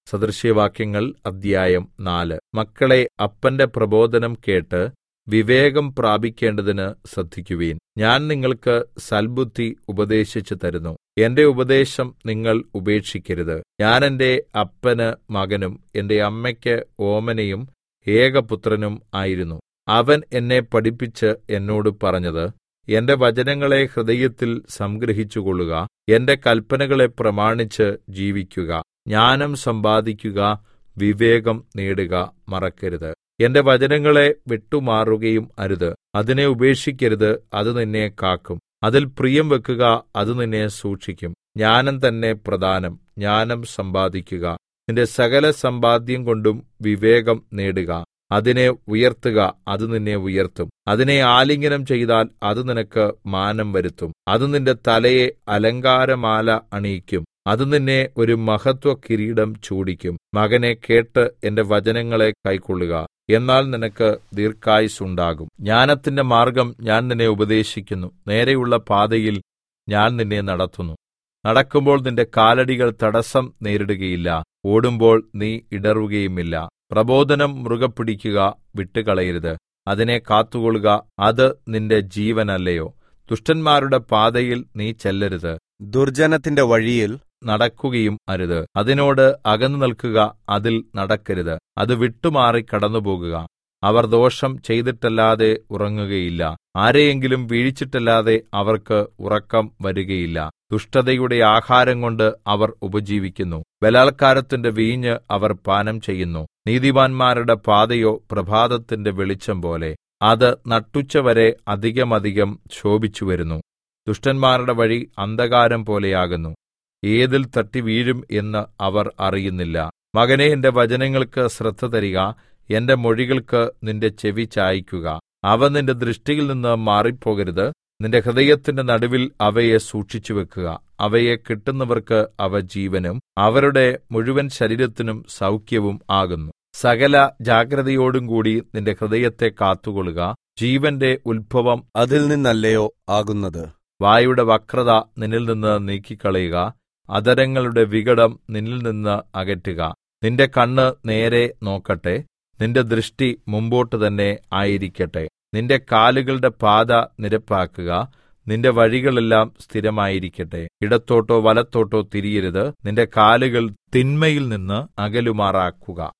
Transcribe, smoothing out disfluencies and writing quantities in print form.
സദൃശവാക്യങ്ങൾ അദ്ധ്യായം 4. മക്കളേ, അപ്പന്റെ പ്രബോധനം കേട്ട് വിവേകം പ്രാപിക്കേണ്ടതിന് ശ്രദ്ധിക്കുവിൻ. ഞാൻ നിങ്ങൾക്ക് സൽബുദ്ധി ഉപദേശിച്ചു തരുന്നു. എന്റെ ഉപദേശം നിങ്ങൾ ഉപേക്ഷിക്കരുത്. ഞാൻ എന്റെ അപ്പന് മകനും എന്റെ അമ്മയ്ക്ക് ഓമനയും ഏകപുത്രനും ആയിരുന്നു. അവൻ എന്നെ പഠിപ്പിച്ച് എന്നോട് പറഞ്ഞത്, എന്റെ വചനങ്ങളെ ഹൃദയത്തിൽ സംഗ്രഹിച്ചുകൊള്ളുക, എന്റെ കല്പനകളെ പ്രമാണിച്ച് ജീവിക്കുക. ജ്ഞാനം സമ്പാദിക്കുക, വിവേകം നേടുക, മറക്കരുത്. എന്റെ വചനങ്ങളെ വിട്ടുമാറുകയും അരുത്. അതിനെ ഉപേക്ഷിക്കരുത്, അത് നിന്നെ കാക്കും. അതിൽ പ്രിയം വെക്കുക, അത് നിന്നെ സൂക്ഷിക്കും. ജ്ഞാനം തന്നെ പ്രധാനം. ജ്ഞാനം സമ്പാദിക്കുക. നിന്റെ സകല സമ്പാദ്യം കൊണ്ടും വിവേകം നേടുക. അതിനെ ഉയർത്തുക, അത് നിന്നെ ഉയർത്തും. അതിനെ ആലിംഗനം ചെയ്താൽ അത് നിനക്ക് മാനം വരുത്തും. അത് നിന്റെ തലയെ അലങ്കാരമാല അണിയിക്കും. അത് നിന്നെ ഒരു മഹത്വ കിരീടം ചൂടിക്കും. മകനെ, കേട്ട് എന്റെ വചനങ്ങളെ കൈക്കൊള്ളുക, എന്നാൽ നിനക്ക് ദീർഘായുസ്സുണ്ടാകും. ജ്ഞാനത്തിന്റെ മാർഗ്ഗം ഞാൻ നിന്നെ ഉപദേശിക്കുന്നു. നേരെയുള്ള പാതയിൽ ഞാൻ നിന്നെ നടത്തുന്നു. നടക്കുമ്പോൾ നിന്റെ കാലടികൾ തടസ്സം നേരിടുകയില്ല. ഓടുമ്പോൾ നീ ഇടറുകയുമില്ല. പ്രബോധനം മുറുകെ പിടിക്കുക, വിട്ടുകളയരുത്. അതിനെ കാത്തുകൊള്ളുക, അത് നിന്റെ ജീവനല്ലയോ. ദുഷ്ടന്മാരുടെ പാതയിൽ നീ ചെല്ലരുത്. ദുർജ്ജനത്തിന്റെ വഴിയിൽ നടക്കുകയും അരുത്. അതിനോട് അകന്നു നിൽക്കുക, അതിൽ നടക്കരുത്. അത് വിട്ടുമാറി കടന്നുപോകുക. അവർ ദോഷം ചെയ്തിട്ടല്ലാതെ ഉറങ്ങുകയില്ല. ആരെയെങ്കിലും വീഴിച്ചിട്ടല്ലാതെ അവർക്ക് ഉറക്കം വരുകയില്ല. ദുഷ്ടതയുടെ ആഹാരം കൊണ്ട് അവർ ഉപജീവിക്കുന്നു. ബലാല്ക്കാരത്തിന്റെ വീഞ്ഞ് അവർ പാനം ചെയ്യുന്നു. നീതിമാന്മാരുടെ പാതയോ പ്രഭാതത്തിന്റെ വെളിച്ചം പോലെ. അത് നട്ടുച്ചവരെ അധികമധികം ശോഭിച്ചുവരുന്നു. ദുഷ്ടന്മാരുടെ വഴി അന്ധകാരം പോലെയാകുന്നു. ഏതിൽ തട്ടി വീഴും എന്ന് അവർ അറിയുന്നില്ല. മകനേ, എന്റെ വചനങ്ങൾക്ക് ശ്രദ്ധ തരിക. എന്റെ മൊഴികൾക്ക് നിന്റെ ചെവി ചായിക്കുക. അവ നിന്റെ ദൃഷ്ടിയിൽ നിന്ന് മാറിപ്പോകരുത്. നിന്റെ ഹൃദയത്തിന്റെ നടുവിൽ അവയെ സൂക്ഷിച്ചുവെക്കുക. അവയെ കിട്ടുന്നവർക്ക് അവ ജീവനും അവരുടെ മുഴുവൻ ശരീരത്തിനും സൗഖ്യവും ആകുന്നു. സകല ജാഗ്രതയോടും കൂടി നിന്റെ ഹൃദയത്തെ കാത്തുകൊള്ളുക. ജീവന്റെ ഉത്ഭവം അതിൽ നിന്നല്ലയോ ആകുന്നത്. വായുടെ വക്രത നിന്നിൽ നിന്ന് നീക്കിക്കളയുക. അധരങ്ങളുടെ വികടം നിന്നിൽ നിന്ന് അകറ്റുക. നിന്റെ കണ്ണ് നേരെ നോക്കട്ടെ, നിന്റെ ദൃഷ്ടി മുമ്പോട്ട് തന്നെ ആയിരിക്കട്ടെ. നിന്റെ കാലുകളുടെ പാത നിരപ്പാക്കുക. നിന്റെ വഴികളെല്ലാം സ്ഥിരമായിരിക്കട്ടെ. ഇടത്തോട്ടോ വലത്തോട്ടോ തിരിയരുത്. നിന്റെ കാലുകൾ തിന്മയിൽ നിന്ന് അകലുമാറാക്കുക.